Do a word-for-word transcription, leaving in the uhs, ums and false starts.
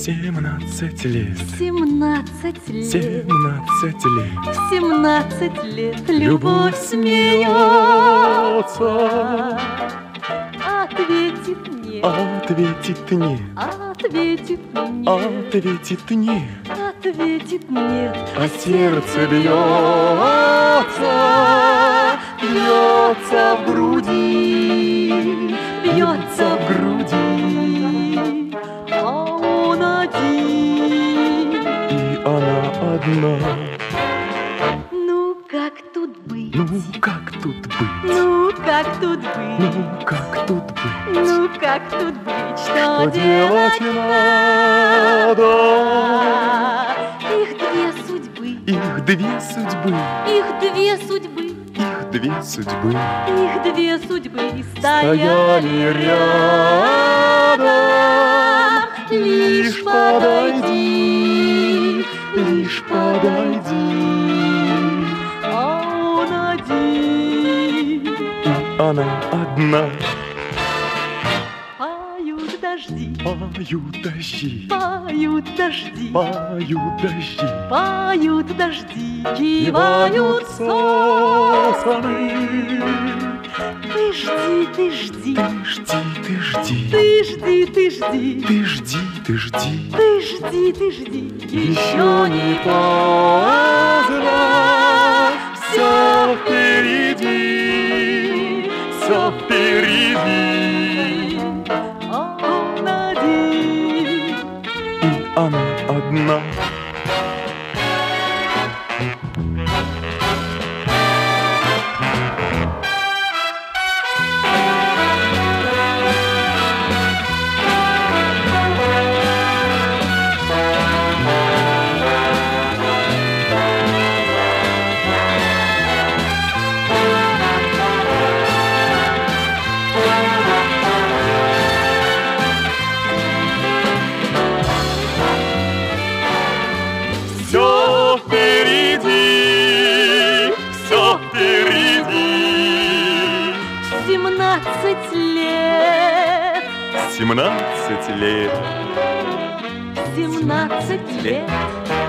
Семнадцать лет, Семнадцать лет, семнадцать лет, семнадцать лет, любовь смеется, ответит нет, ответит нет, ответит нет, ответит нет, ответит нет, а сердце бьется, бьется в груди, бьется в груди, а он один. и она одна. Ну как тут быть? Ну как тут быть? Ну как тут быть? Ну как тут быть? Ну как тут быть? Что Что делать надо? Их две судьбы, Их две судьбы, их две судьбы, их две судьбы их две судьбы стояли рядом. Лишь подойди, лишь подойди, а он один. и она одна. Поют дожди, Поют дожди, поют дожди, поют дожди, поют дожди, кивают кивают сосны. Ты жди, ты жди, Ты жди, ты жди, ты жди, ты жди, ты жди, ты жди. ты жди, ты жди, Еще не поздно, все впереди, все впереди, а он один. и она одна. Все впереди, все впереди. Семнадцать лет, Семнадцать лет, семнадцать лет,